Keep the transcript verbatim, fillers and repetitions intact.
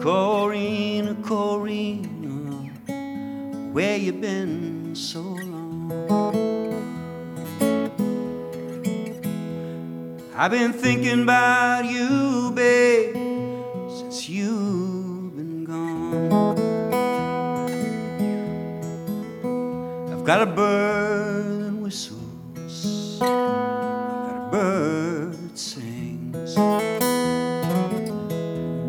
Corrina, Corrina, where you been so long? I've been thinking about you, babe, since you've been gone. I've got a bird that whistles